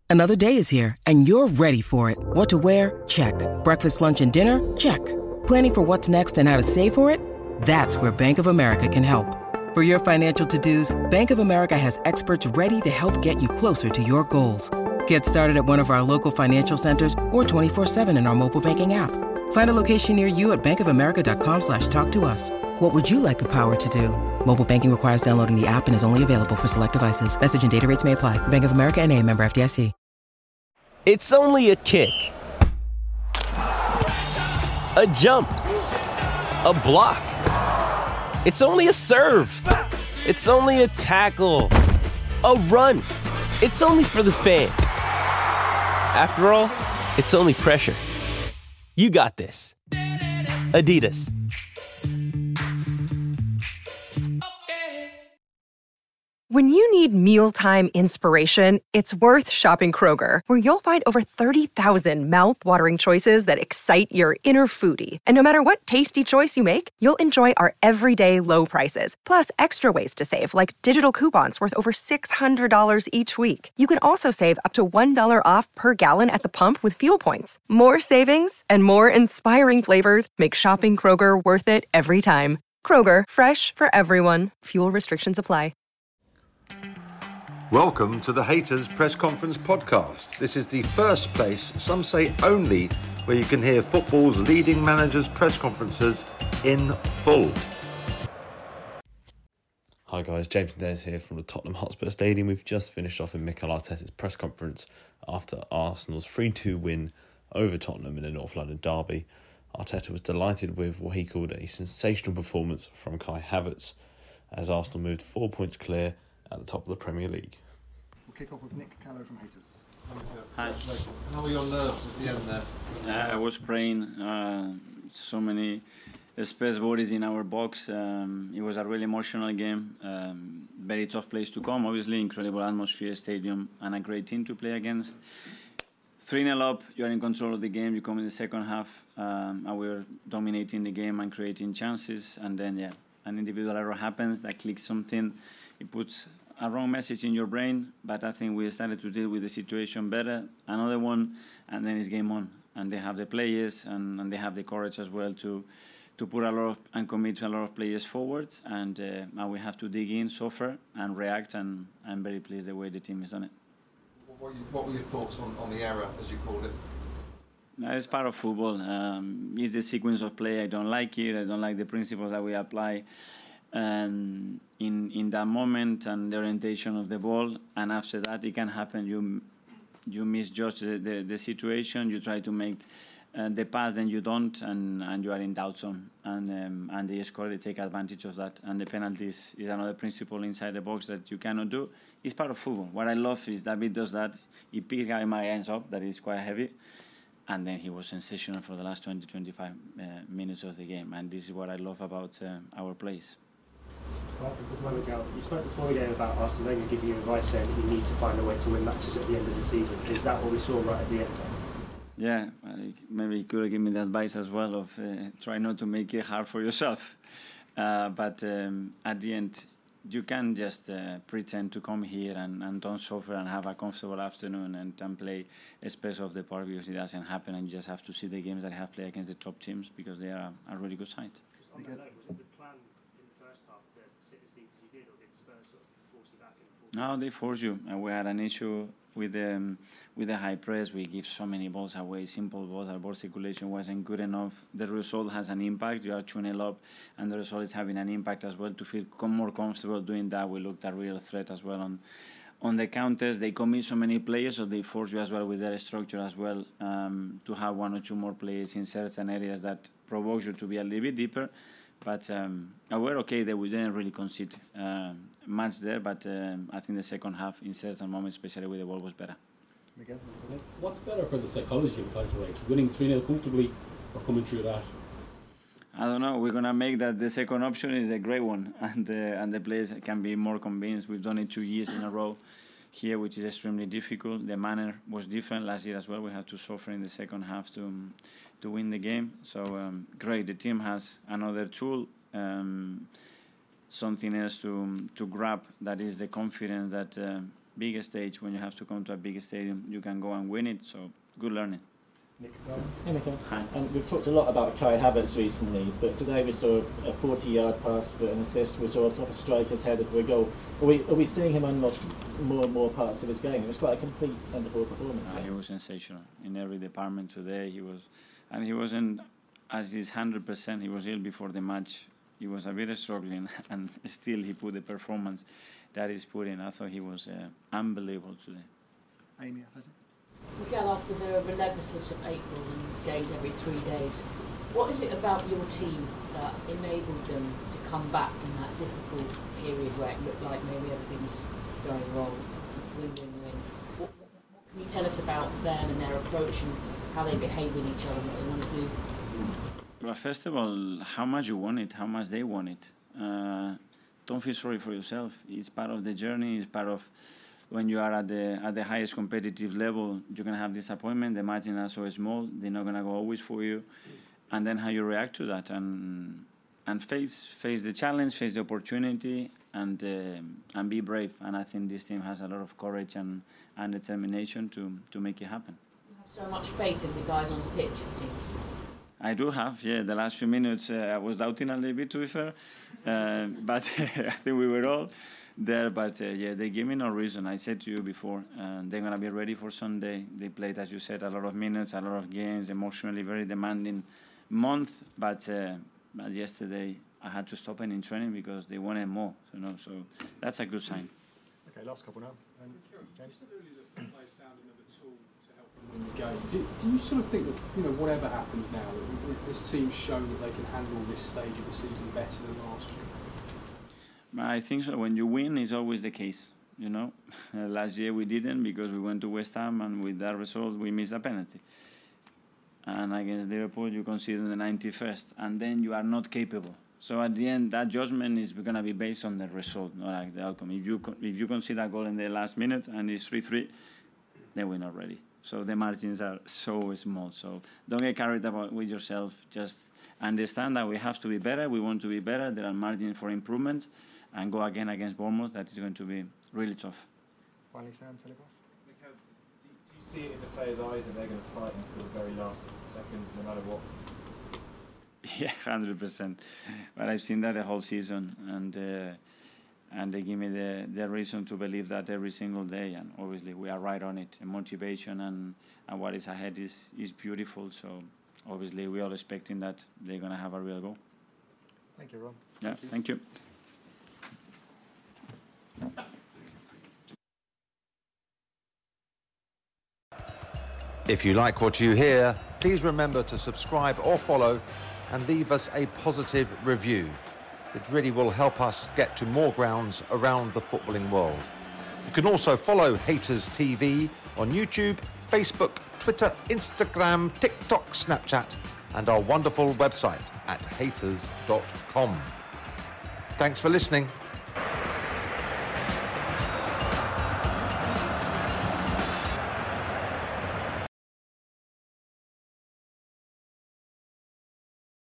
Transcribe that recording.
Another day is here, and you're ready for it. What to wear? Check. Breakfast, lunch, and dinner? Check. Planning for what's next and how to save for it? That's where Bank of America can help. For your financial to-dos, Bank of America has experts ready to help get you closer to your goals. Get started at one of our local financial centers or 24/7 in our mobile banking app. Find a location near you at bankofamerica.com/talktous. What would you like the power to do? Mobile banking requires downloading the app and is only available for select devices. Message and data rates may apply. Bank of America N.A., member FDIC. It's only a kick, a jump, a block. It's only a serve. It's only a tackle, a run. It's only for the fans. After all, it's only pressure. You got this. Adidas. When you need mealtime inspiration, it's worth shopping Kroger, where you'll find over 30,000 mouth-watering choices that excite your inner foodie. And no matter what tasty choice you make, you'll enjoy our everyday low prices, plus extra ways to save, like digital coupons worth over $600 each week. You can also save up to $1 off per gallon at the pump with fuel points. More savings and more inspiring flavors make shopping Kroger worth it every time. Kroger, fresh for everyone. Fuel restrictions apply. Welcome to the Haters Press Conference podcast. This is the first place, some say only, where you can hear football's leading managers' press conferences in full. Hi guys, James and Des here from the Tottenham Hotspur Stadium. We've just finished off in Mikel Arteta's press conference after Arsenal's 3-2 win over Tottenham in a North London derby. Arteta was delighted with what he called a sensational performance from Kai Havertz as Arsenal moved 4 points clear at the top of the Premier League. We'll kick off with Nick Callow from Haters. Hi. How were your nerves at the end there? I was praying. So many space bodies in our box. It was a really emotional game. Very tough place to come. Obviously, incredible atmosphere, stadium, and a great team to play against. 3-0 up, you are in control of the game. You come in the second half, and we were dominating the game and creating chances. And then, an individual error happens that clicks something. It puts a wrong message in your brain, but I think we started to deal with the situation better. Another one, and then it's game on. And they have the players, and they have the courage as well to put a lot of and commit a lot of players forward. And now we have to dig in, suffer, and react. And I'm very pleased the way the team has done it. What were your thoughts on the error, as you called it? It's part of football. It's the sequence of play. I don't like it. I don't like the principles that we apply. And in that moment and the orientation of the ball, and after that it can happen. You misjudge the situation. You try to make the pass, then you don't, and you are in doubt zone. And they score. They take advantage of that. And the penalties is another principle inside the box that you cannot do. It's part of football. What I love is David does that. He picks my hands up. That is quite heavy. And then he was sensational for the last 20-25 minutes of the game. And this is what I love about our plays. You spoke before the game about Arsene Wenger giving you advice saying that you need to find a way to win matches at the end of the season. Is that what we saw right at the end? Yeah, maybe he could have given me the advice as well of try not to make it hard for yourself. But at the end, you can't just pretend to come here and don't suffer and have a comfortable afternoon and play a space of the park, because it doesn't happen, and you just have to see the games that have played against the top teams because they are a really good side. On that note, was it the plan in the first half to sit as deep as you did, or did Spurs sort of force you back and force? No, they force you, and we had an issue with the high press. We give so many balls away, simple balls. Our ball circulation wasn't good enough. The result has an impact. You are 2-0 up, and the result is having an impact as well. To feel more comfortable doing that, we looked at real threat as well on the counters. They commit so many players, so they force you as well with their structure as well to have one or two more players in certain areas that provokes you to be a little bit deeper. But we're okay that we didn't really concede much there, but I think the second half in certain moments, especially with the ball, was better. What's better for the psychology of the title race? Winning 3-0 comfortably or coming through that? I don't know. We're going to make that the second option is a great one, and the players can be more convinced. We've done it 2 years in a row here, which is extremely difficult. The manner was different last year as well. We had to suffer in the second half to win the game. So great. The team has another tool, something else to grab, that is the confidence that big stage, when you have to come to a big stadium, you can go and win it. So good learning. Nick. Hey, Nico. We've talked a lot about Kai Havertz recently, but today we saw a 40-yard pass for an assist. We saw a couple of strikers headed for a goal. Are we seeing him unlock more and more parts of his game? It was quite a complete centre-forward performance. He was sensational in every department today. He wasn't as he's 100%. He was ill before the match. He was a bit struggling, and still he put the performance that he's put in. I thought he was unbelievable today. Amy, Miguel, after the relentlessness of April and games every 3 days, what is it about your team that enabled them to come back from that difficult period where it looked like maybe everything's going wrong? Win. What can you tell us about them and their approach and how they behave with each other and what they want to do? Well, first of all, how much you want it, how much they want it. Don't feel sorry for yourself. It's part of the journey. It's part of when you are at the highest competitive level. You're gonna have disappointment. The margins are so small; they're not gonna go always for you. And then how you react to that, and face the challenge, face the opportunity, and be brave. And I think this team has a lot of courage and determination to make it happen. You have so much faith in the guys on the pitch, it seems. I do have, yeah. The last few minutes, I was doubting a little bit, to be fair. But I think we were all there. But, yeah, they gave me no reason. I said to you before, they're going to be ready for Sunday. They played, as you said, a lot of minutes, a lot of games, emotionally very demanding month. But yesterday, I had to stop them in training because they wanted more. So that's a good sign. Okay, last couple now. James? In the game. Do you sort of think that, whatever happens now, this team's shown that they can handle this stage of the season better than last year? I think so. When you win, it's always the case, Last year we didn't because we went to West Ham, and with that result we missed a penalty. And against Liverpool you conceded the 91st, and then you are not capable. So at the end, that judgment is going to be based on the result, not like the outcome. If you concede a goal in the last minute and it's 3-3, then we're not ready. So the margins are so small. So don't get carried about with yourself. Just understand that we have to be better. We want to be better. There are margins for improvement. And go again against Bournemouth. That is going to be really tough. Finally, Sam, Telegraph. Mikel, do you see it in the players' eyes that they're going to fight until the very last second, no matter what? Yeah, 100%. But I've seen that the whole season. And they give me the reason to believe that every single day, and obviously we are right on it. And motivation and what is ahead is beautiful. So obviously we're all expecting that they're going to have a real goal. Thank you, Ron. Yeah, thank you. If you like what you hear, please remember to subscribe or follow and leave us a positive review. It really will help us get to more grounds around the footballing world. You can also follow Haters TV on YouTube, Facebook, Twitter, Instagram, TikTok, Snapchat, and our wonderful website at haters.com. Thanks for listening.